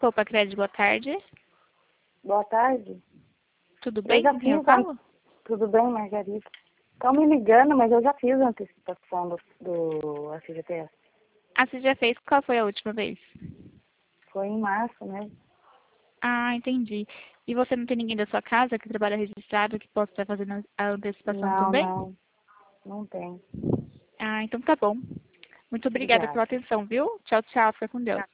Poupa Crédito, boa tarde. Boa tarde. Tudo Eu bem já com quem eu fiz, falo? tudo bem, Margarida? Estão me ligando, mas eu já fiz a antecipação do FGTS. Ah, você já fez? Qual foi a última vez? Foi em março, né? Ah, entendi. E você não tem ninguém da sua casa que trabalha registrado que possa estar fazendo a antecipação Não, também? não tem. Ah, então tá bom. Muito obrigada Obrigada. pela atenção, viu? Tchau, tchau. Fica com Deus.